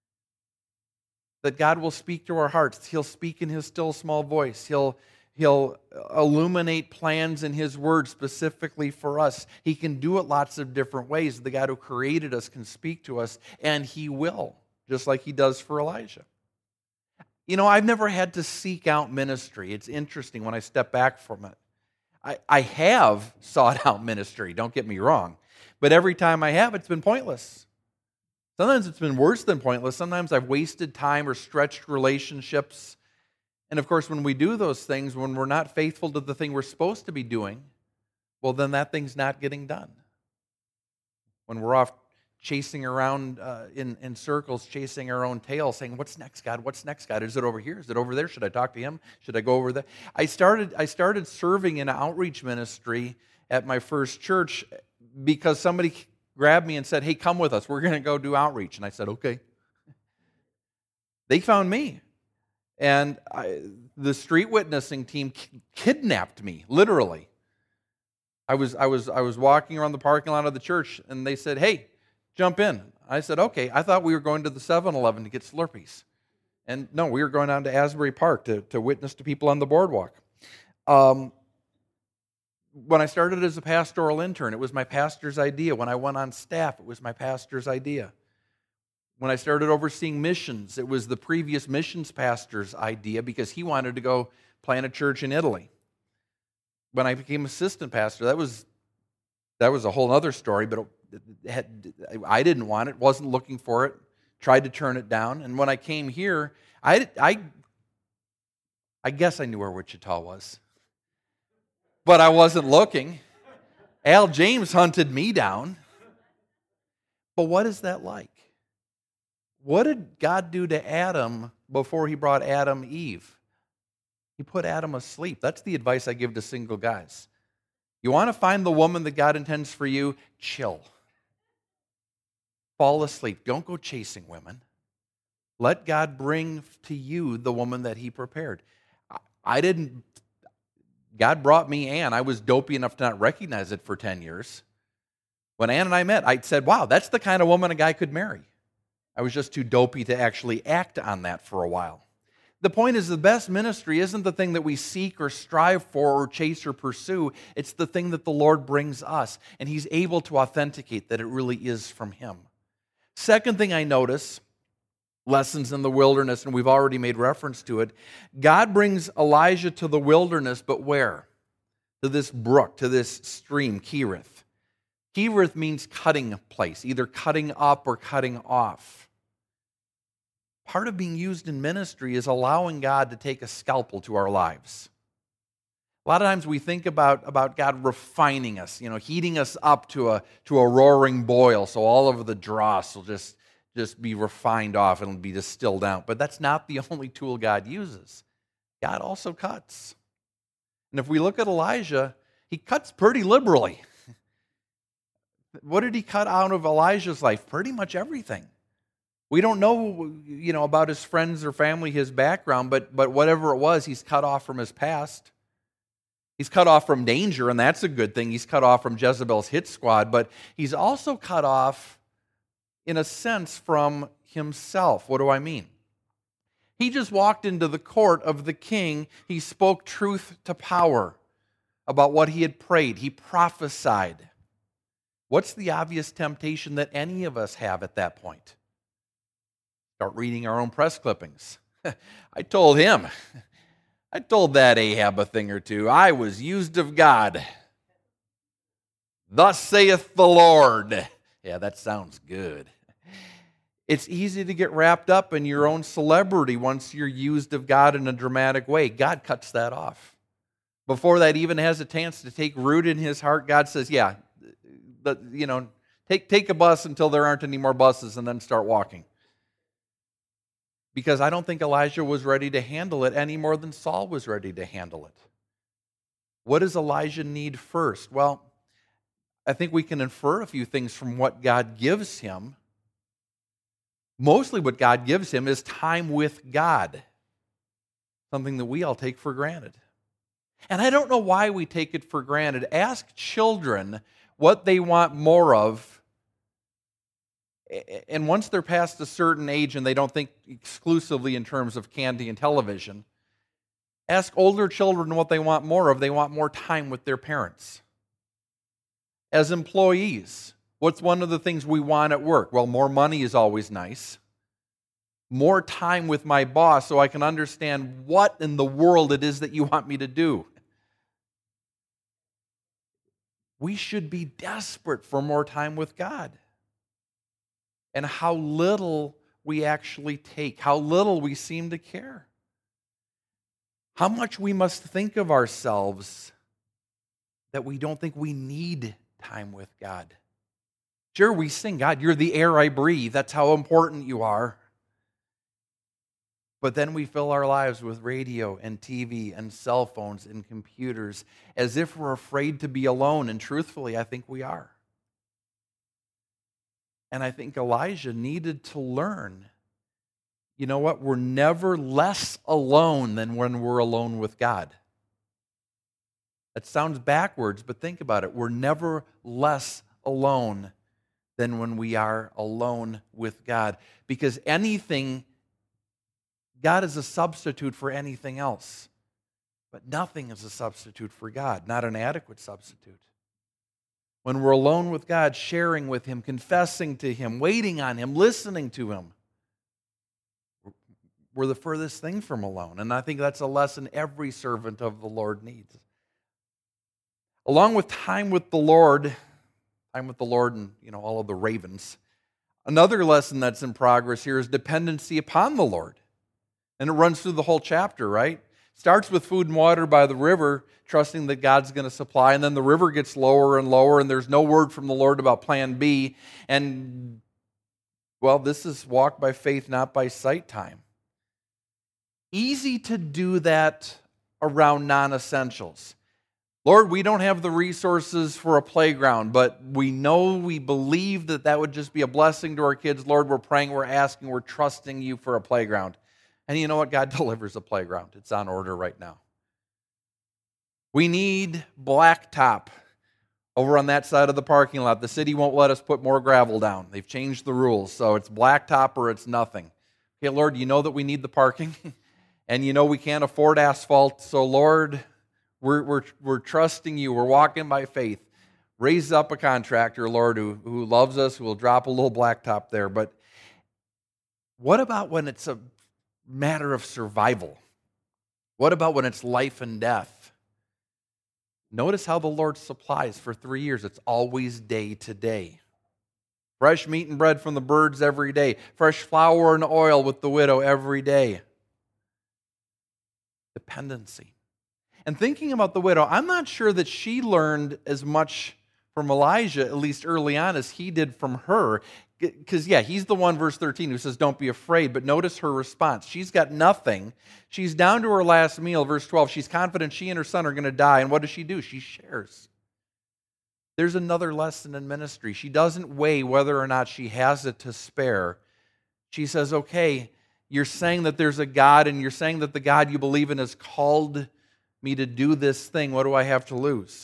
S2: That God will speak to our hearts. He'll speak in his still small voice. He'll, he'll illuminate plans in his word specifically for us. He can do it lots of different ways. The God who created us can speak to us, and he will, just like he does for Elijah. You know, I've never had to seek out ministry. It's interesting when I step back from it. I, I have sought out ministry, don't get me wrong. But every time I have, it's been pointless. Sometimes it's been worse than pointless. Sometimes I've wasted time or stretched relationships. And of course, when we do those things, when we're not faithful to the thing we're supposed to be doing, well, then that thing's not getting done. When we're off chasing around uh, in, in circles, chasing our own tail, saying, what's next, God? What's next, God? Is it over here? Is it over there? Should I talk to him? Should I go over there? I started, I started serving in outreach ministry at my first church because somebody grabbed me and said, hey, come with us. We're going to go do outreach. And I said, okay. They found me. And I, the street witnessing team k- kidnapped me, literally. I was, I, was, I was walking around the parking lot of the church, and they said, hey, jump in. I said, okay. I thought we were going to the seven eleven to get Slurpees. And no, we were going down to Asbury Park to, to witness to people on the boardwalk. Um, when I started as a pastoral intern, it was my pastor's idea. When I went on staff, it was my pastor's idea. When I started overseeing missions, it was the previous missions pastor's idea because he wanted to go plant a church in Italy. When I became assistant pastor, that was that was a whole other story, but it had, I didn't want it, wasn't looking for it, tried to turn it down. And when I came here, I, I, I guess I knew where Wichita was. But I wasn't looking. Al James hunted me down. But what is that like? What did God do to Adam before he brought Adam Eve? He put Adam asleep. That's the advice I give to single guys. You want to find the woman that God intends for you? Chill. Fall asleep. Don't go chasing women. Let God bring to you the woman that he prepared. I didn't, God brought me Ann. I was dopey enough to not recognize it for ten years. When Ann and I met, I said, wow, that's the kind of woman a guy could marry. I was just too dopey to actually act on that for a while. The point is, the best ministry isn't the thing that we seek or strive for or chase or pursue. It's the thing that the Lord brings us, and he's able to authenticate that it really is from him. Second thing I notice, lessons in the wilderness, and we've already made reference to it. God brings Elijah to the wilderness, but where? To this brook, to this stream, Kerith. Kerith means cutting place, either cutting up or cutting off. Part of being used in ministry is allowing God to take a scalpel to our lives. A lot of times we think about, about God refining us, you know, heating us up to a, to a roaring boil, so all of the dross will just, just be refined off and be distilled out. But that's not the only tool God uses. God also cuts. And if we look at Elijah, he cuts pretty liberally. What did he cut out of Elijah's life? Pretty much everything. We don't know, you know, about his friends or family, his background, but, but whatever it was, he's cut off from his past. He's cut off from danger, and that's a good thing. He's cut off from Jezebel's hit squad, but he's also cut off, in a sense, from himself. What do I mean? He just walked into the court of the king. He spoke truth to power about what he had prayed. He prophesied. What's the obvious temptation that any of us have at that point? Start reading our own press clippings. I told him. I told that Ahab a thing or two. I was used of God. Thus saith the Lord. Yeah, that sounds good. It's easy to get wrapped up in your own celebrity once you're used of God in a dramatic way. God cuts that off. Before that even has a chance to take root in his heart, God says, yeah, but, you know, take, take a bus until there aren't any more buses and then start walking. Because I don't think Elijah was ready to handle it any more than Saul was ready to handle it. What does Elijah need first? Well, I think we can infer a few things from what God gives him. Mostly what God gives him is time with God, something that we all take for granted. And I don't know why we take it for granted. Ask children what they want more of, and once they're past a certain age and they don't think exclusively in terms of candy and television, ask older children what they want more of. They want more time with their parents. As employees, what's one of the things we want at work? Well, more money is always nice. More time with my boss so I can understand what in the world it is that you want me to do. We should be desperate for more time with God. And how little we actually take, how little we seem to care. How much we must think of ourselves that we don't think we need time with God. Sure, we sing, God, you're the air I breathe. That's how important you are. But then we fill our lives with radio and T V and cell phones and computers as if we're afraid to be alone. And truthfully, I think we are. And I think Elijah needed to learn, you know what? We're never less alone than when we're alone with God. That sounds backwards, but think about it. We're never less alone than when we are alone with God. Because anything, God is a substitute for anything else. But nothing is a substitute for God, not an adequate substitute. When we're alone with God, sharing with Him, confessing to Him, waiting on Him, listening to Him, we're the furthest thing from alone. And I think that's a lesson every servant of the Lord needs. Along with time with the Lord, time with the Lord and, you know, all of the ravens, Another lesson that's in progress here is dependency upon the Lord. And it runs through the whole chapter, right? Starts with food and water by the river, trusting that God's going to supply, and then the river gets lower and lower, and there's no word from the Lord about plan B. And, well, this is walk by faith, not by sight time. Easy to do that around non-essentials. Lord, we don't have the resources for a playground, but we know, we believe that that would just be a blessing to our kids. Lord, we're praying, we're asking, we're trusting you for a playground. And you know what? God delivers a playground. It's on order right now. We need blacktop over on that side of the parking lot. The city won't let us put more gravel down. They've changed the rules, so it's blacktop or it's nothing. Okay, Lord, you know that we need the parking, and you know we can't afford asphalt, so Lord, We're, we're, we're trusting you. We're walking by faith. Raise up a contractor, Lord, who, who loves us, who will drop a little blacktop there. But what about when it's a matter of survival? What about when it's life and death? Notice how the Lord supplies for three years. It's always day to day. Fresh meat and bread from the birds every day. Fresh flour and oil with the widow every day. Dependency. And thinking about the widow, I'm not sure that she learned as much from Elijah, at least early on, as he did from her. Because, yeah, he's the one, verse thirteen, who says, don't be afraid. But notice her response. She's got nothing. She's down to her last meal, verse twelve. She's confident she and her son are going to die. And what does she do? She shares. There's another lesson in ministry. She doesn't weigh whether or not she has it to spare. She says, okay, you're saying that there's a God, and you're saying that the God you believe in has called me to do this thing. What do I have to lose?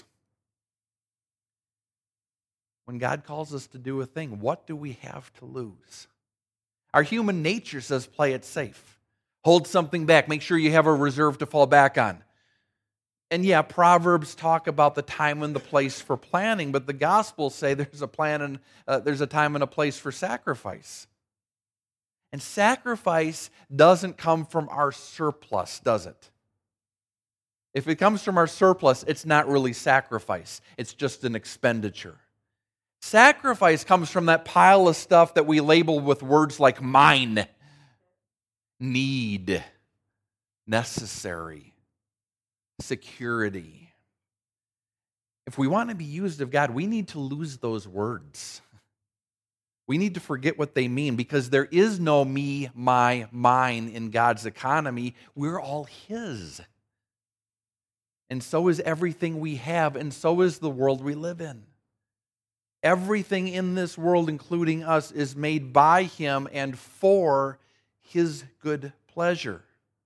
S2: When God calls us to do a thing, what do we have to lose? Our human nature says play it safe. Hold something back. Make sure you have a reserve to fall back on. And yeah, Proverbs talk about the time and the place for planning, but the Gospels say there's a plan and uh, there's a time and a place for sacrifice. And sacrifice doesn't come from our surplus, does it? If it comes from our surplus, it's not really sacrifice. It's just an expenditure. Sacrifice comes from that pile of stuff that we label with words like mine, need, necessary, security. If we want to be used of God, we need to lose those words. We need to forget what they mean, because there is no me, my, mine in God's economy. We're all His. And so is everything we have, and so is the world we live in. Everything in this world, including us, is made by Him and for His good pleasure.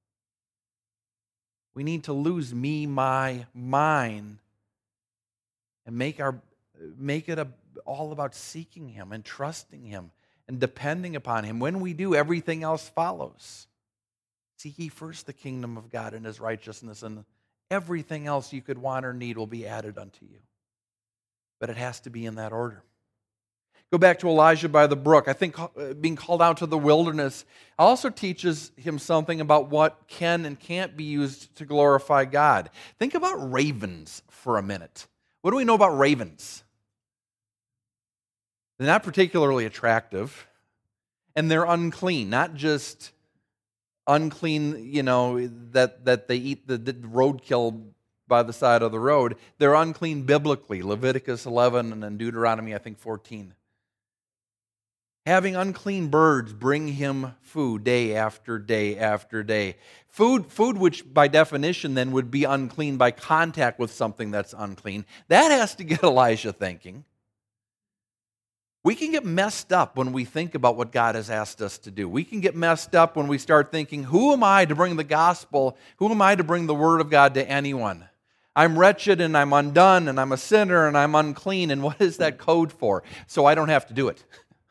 S2: We need to lose me, my, mine, and make our make it a, all about seeking Him and trusting Him and depending upon Him. When we do, everything else follows. Seek ye first the kingdom of God and His righteousness, and everything else you could want or need will be added unto you. But it has to be in that order. Go back to Elijah by the brook. I think being called out to the wilderness also teaches him something about what can and can't be used to glorify God. Think about ravens for a minute. What do we know about ravens? They're not particularly attractive, and they're unclean, not just unclean, you know, that, that they eat the, the roadkill by the side of the road. They're unclean biblically, Leviticus eleven and then Deuteronomy, I think, fourteen. Having unclean birds bring him food day after day after day. Food, food which by definition then would be unclean by contact with something that's unclean. That has to get Elijah thinking. We can get messed up when we think about what God has asked us to do. We can get messed up when we start thinking, who am I to bring the gospel? Who am I to bring the word of God to anyone? I'm wretched and I'm undone and I'm a sinner and I'm unclean. And what is that code for? So I don't have to do it.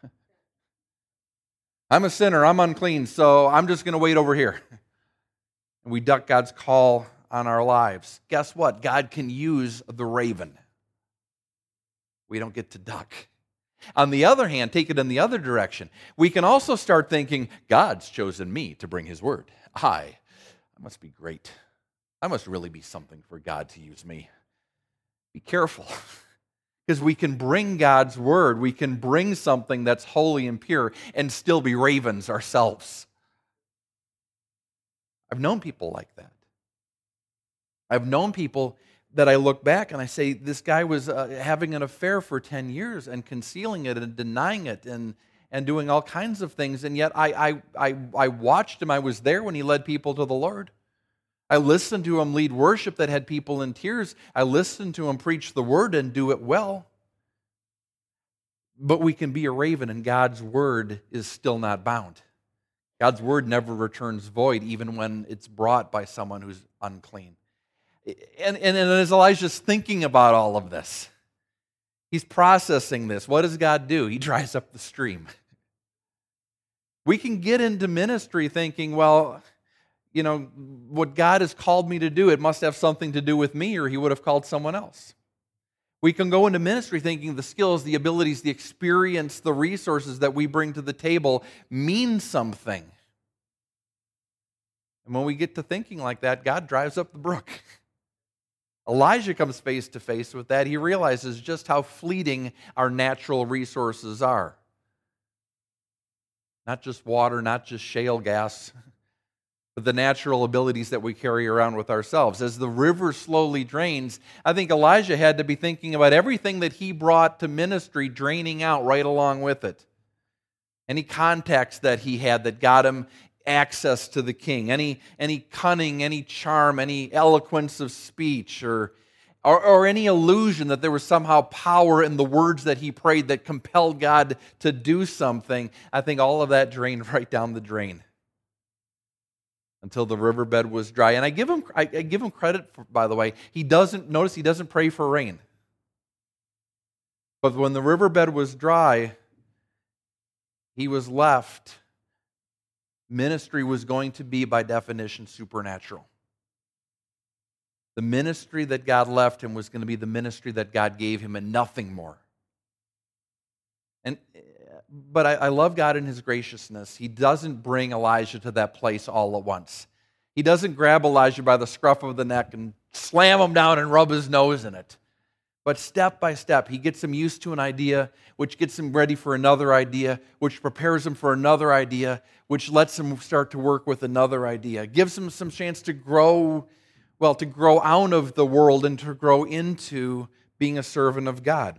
S2: I'm a sinner, I'm unclean, so I'm just going to wait over here. And we duck God's call on our lives. Guess what? God can use the raven. We don't get to duck. On the other hand, take it in the other direction. We can also start thinking, God's chosen me to bring His word. I, I must be great. I must really be something for God to use me. Be careful. Because we can bring God's word, we can bring something that's holy and pure and still be ravens ourselves. I've known people like that. I've known people that I look back and I say, this guy was uh, having an affair for ten years and concealing it and denying it and, and doing all kinds of things. And yet I, I, I, I watched him. I was there when he led people to the Lord. I listened to him lead worship that had people in tears. I listened to him preach the word and do it well. But we can be a raven and God's word is still not bound. God's word never returns void, even when it's brought by someone who's unclean. And, and, and as Elijah's thinking about all of this, he's processing this. What does God do? He dries up the stream. We can get into ministry thinking, well, you know, what God has called me to do, it must have something to do with me, or he would have called someone else. We can go into ministry thinking the skills, the abilities, the experience, the resources that we bring to the table mean something. And when we get to thinking like that, God drives up the brook. Elijah comes face to face with that. He realizes just how fleeting our natural resources are. Not just water, not just shale gas, but the natural abilities that we carry around with ourselves. As the river slowly drains, I think Elijah had to be thinking about everything that he brought to ministry draining out right along with it. Any contacts that he had that got him access to the king, any, any cunning, any charm, any eloquence of speech, or, or, or any illusion that there was somehow power in the words that he prayed that compelled God to do something. I think all of that drained right down the drain until the riverbed was dry. And I give him, I, I give him credit, for, by the way. He doesn't, notice he doesn't pray for rain. But when the riverbed was dry, he was left. Ministry was going to be, by definition, supernatural. The ministry that God left him was going to be the ministry that God gave him and nothing more. And, but I, I love God in his graciousness. He doesn't bring Elijah to that place all at once. He doesn't grab Elijah by the scruff of the neck and slam him down and rub his nose in it. But step by step, he gets him used to an idea, which gets him ready for another idea, which prepares him for another idea, which lets him start to work with another idea. Gives him some chance to grow, well, to grow out of the world and to grow into being a servant of God.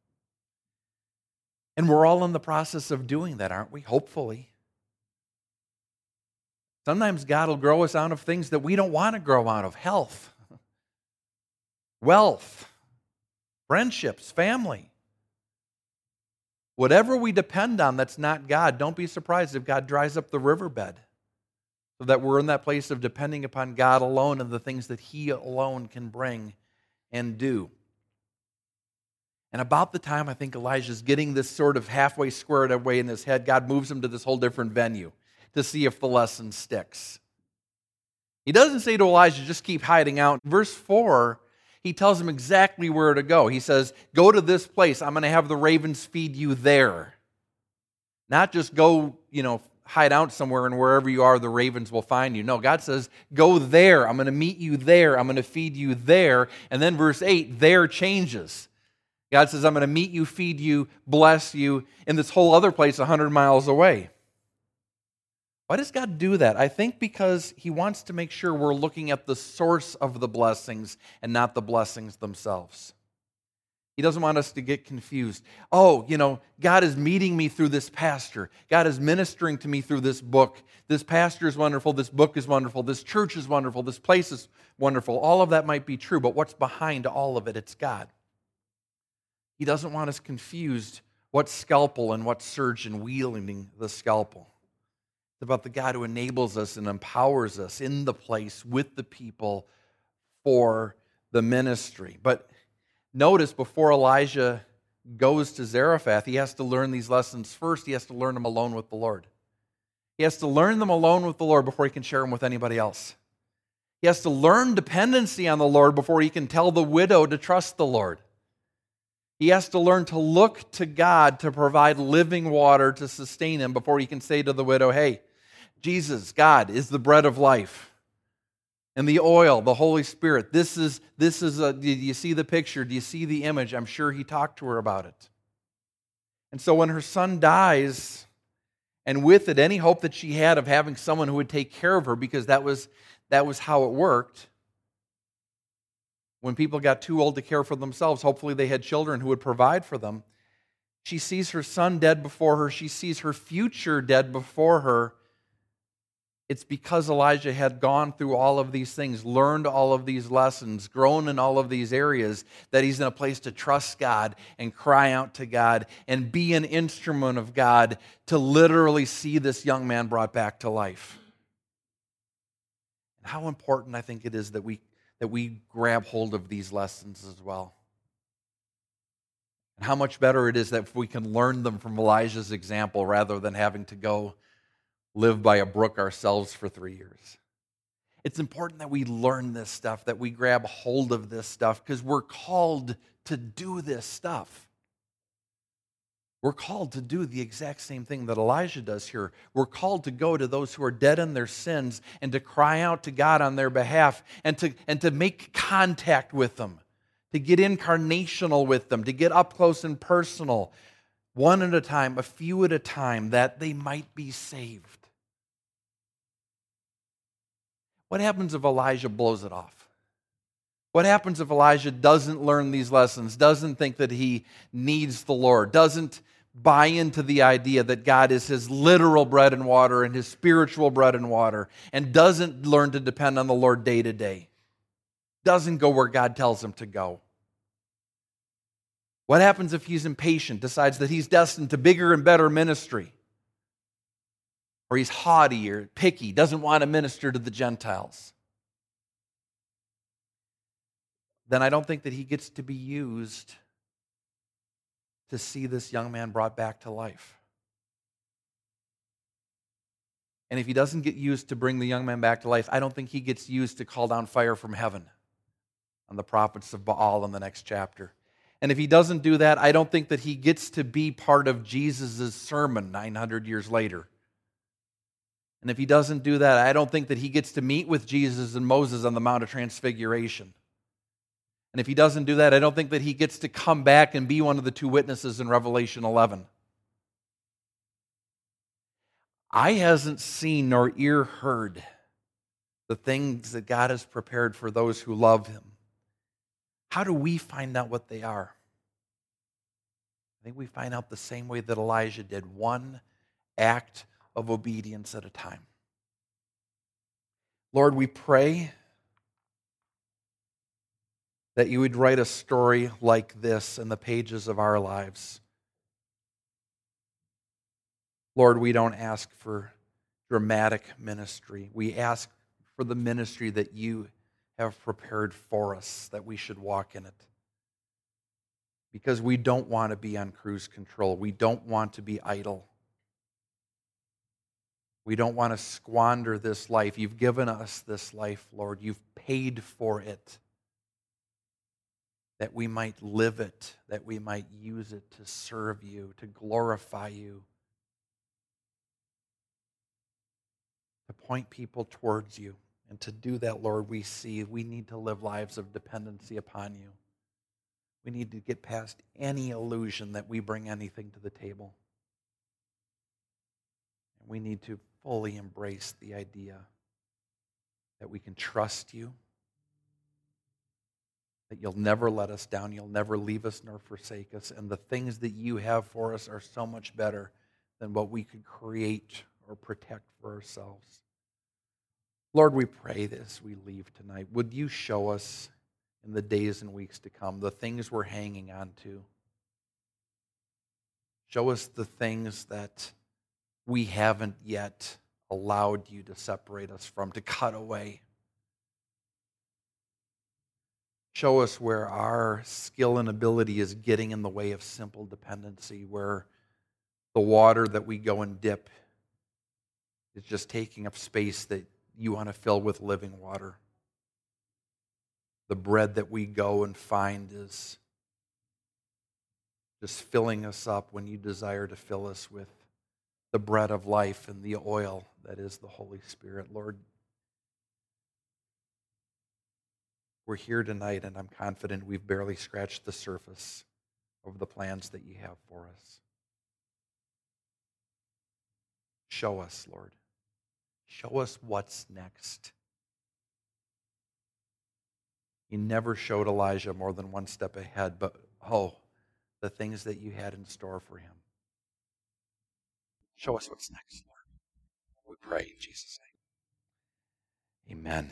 S2: And we're all in the process of doing that, aren't we? Hopefully. Sometimes God will grow us out of things that we don't want to grow out of. Health, wealth, friendships, family. Whatever we depend on that's not God, don't be surprised if God dries up the riverbed so that we're in that place of depending upon God alone and the things that he alone can bring and do. And about the time I think Elijah's getting this sort of halfway squared away in his head, God moves him to this whole different venue to see if the lesson sticks. He doesn't say to Elijah, just keep hiding out. Verse four, he tells him exactly where to go. He says, go to this place. I'm going to have the ravens feed you there. Not just go, you know, hide out somewhere and wherever you are, the ravens will find you. No, God says, go there. I'm going to meet you there. I'm going to feed you there. And then verse eight, there changes. God says, I'm going to meet you, feed you, bless you in this whole other place a hundred miles away. Why does God do that? I think because he wants to make sure we're looking at the source of the blessings and not the blessings themselves. He doesn't want us to get confused. Oh, you know, God is meeting me through this pastor. God is ministering to me through this book. This pastor is wonderful. This book is wonderful. This church is wonderful. This place is wonderful. All of that might be true, but what's behind all of it? It's God. He doesn't want us confused what scalpel and what surgeon wielding the scalpel. It's about the God who enables us and empowers us in the place with the people for the ministry. But notice before Elijah goes to Zarephath, he has to learn these lessons first. He has to learn them alone with the Lord. He has to learn them alone with the Lord before he can share them with anybody else. He has to learn dependency on the Lord before he can tell the widow to trust the Lord. He has to learn to look to God to provide living water to sustain him before he can say to the widow, hey, Jesus, God, is the bread of life. And the oil, the Holy Spirit. This is, this is a, do you see the picture? Do you see the image? I'm sure he talked to her about it. And so when her son dies, and with it any hope that she had of having someone who would take care of her, because that was, that was how it worked. When people got too old to care for themselves, hopefully they had children who would provide for them. She sees her son dead before her. She sees her future dead before her. It's because Elijah had gone through all of these things, learned all of these lessons, grown in all of these areas, that he's in a place to trust God and cry out to God and be an instrument of God to literally see this young man brought back to life. And how important I think it is that we, that we grab hold of these lessons as well. And how much better it is that if we can learn them from Elijah's example rather than having to go live by a brook ourselves for three years. It's important that we learn this stuff, that we grab hold of this stuff, because we're called to do this stuff. We're called to do the exact same thing that Elijah does here. We're called to go to those who are dead in their sins and to cry out to God on their behalf and to, and to make contact with them, to get incarnational with them, to get up close and personal, one at a time, a few at a time, that they might be saved. What happens if Elijah blows it off? What happens if Elijah doesn't learn these lessons, doesn't think that he needs the Lord, doesn't buy into the idea that God is his literal bread and water and his spiritual bread and water, and doesn't learn to depend on the Lord day to day, doesn't go where God tells him to go? What happens if he's impatient, decides that he's destined to bigger and better ministry? Or he's haughty or picky, doesn't want to minister to the Gentiles? Then I don't think that he gets to be used to see this young man brought back to life. And if he doesn't get used to bring the young man back to life, I don't think he gets used to call down fire from heaven on the prophets of Baal in the next chapter. And if he doesn't do that, I don't think that he gets to be part of Jesus' sermon nine hundred years later. And if he doesn't do that, I don't think that he gets to meet with Jesus and Moses on the Mount of Transfiguration. And if he doesn't do that, I don't think that he gets to come back and be one of the two witnesses in Revelation eleven. Eye hasn't seen nor ear heard the things that God has prepared for those who love him. How do we find out what they are? I think we find out the same way that Elijah did, one act of obedience at a time. Lord, we pray that you would write a story like this in the pages of our lives. Lord, we don't ask for dramatic ministry. We ask for the ministry that you have prepared for us, that we should walk in it. Because we don't want to be on cruise control. We don't want to be idle. We don't want to squander this life. You've given us this life, Lord. You've paid for it, that we might live it, that we might use it to serve you, to glorify you, to point people towards you. And to do that, Lord, we see we need to live lives of dependency upon you. We need to get past any illusion that we bring anything to the table. And we need to fully embrace the idea that we can trust you, that you'll never let us down, you'll never leave us nor forsake us, and the things that you have for us are so much better than what we could create or protect for ourselves. Lord, we pray this, we leave tonight. Would you show us in the days and weeks to come the things we're hanging on to? Show us the things that we haven't yet allowed you to separate us from, to cut away. Show us where our skill and ability is getting in the way of simple dependency, where the water that we go and dip is just taking up space that you want to fill with living water. The bread that we go and find is just filling us up when you desire to fill us with the bread of life and the oil that is the Holy Spirit. Lord, We're here tonight, and I'm confident we've barely scratched the surface of the plans that you have for us. Show us, Lord. Show us what's next. You never showed Elijah more than one step ahead, but oh, the things that you had in store for him. Show us what's next, Lord. We pray in Jesus' name. Amen.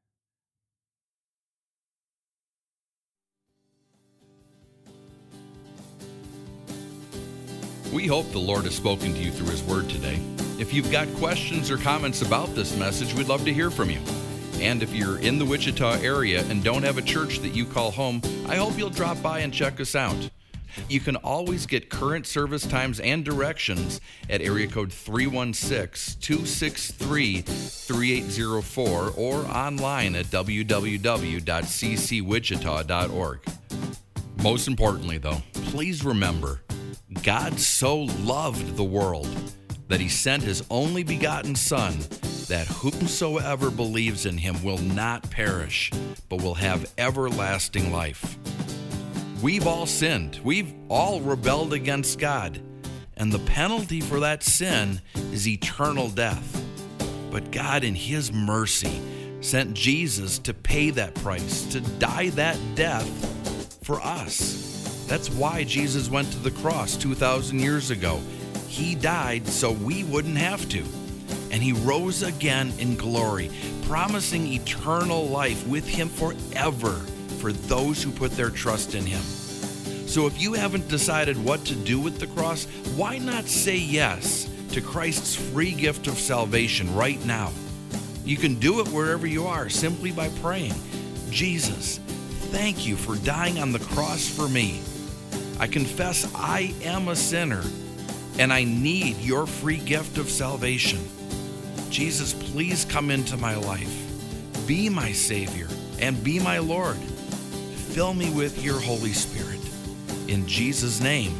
S1: We hope the Lord has spoken to you through His Word today. If you've got questions or comments about this message, we'd love to hear from you. And if you're in the Wichita area and don't have a church that you call home, I hope you'll drop by and check us out. You can always get current service times and directions at area code three one six, two six three, three eight zero four or online at w w w dot c c wichita dot org. Most importantly, though, please remember, God so loved the world that He sent His only begotten Son, that whomsoever believes in Him will not perish, but will have everlasting life. We've all sinned. We've all rebelled against God. And the penalty for that sin is eternal death. But God, in His mercy, sent Jesus to pay that price, to die that death for us. That's why Jesus went to the cross two thousand years ago. He died so we wouldn't have to. And He rose again in glory, promising eternal life with Him forever for those who put their trust in Him. So if you haven't decided what to do with the cross, why not say yes to Christ's free gift of salvation right now? You can do it wherever you are simply by praying, Jesus, thank you for dying on the cross for me. I confess I am a sinner and I need your free gift of salvation. Jesus, please come into my life. Be my Savior and be my Lord. Fill me with your Holy Spirit. In Jesus' name,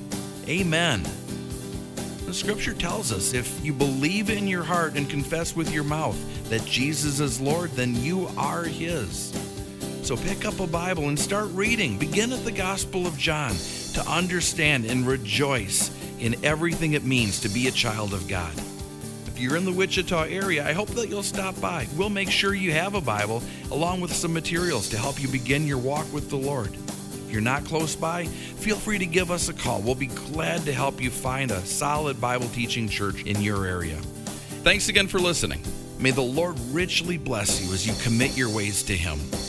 S1: amen. The Scripture tells us if you believe in your heart and confess with your mouth that Jesus is Lord, then you are His. So pick up a Bible and start reading. Begin at the Gospel of John to understand and rejoice in everything it means to be a child of God. If you're in the Wichita area, I hope that you'll stop by. We'll make sure you have a Bible along with some materials to help you begin your walk with the Lord. If you're not close by, feel free to give us a call. We'll be glad to help you find a solid Bible teaching church in your area. Thanks again for listening. May the Lord richly bless you as you commit your ways to Him.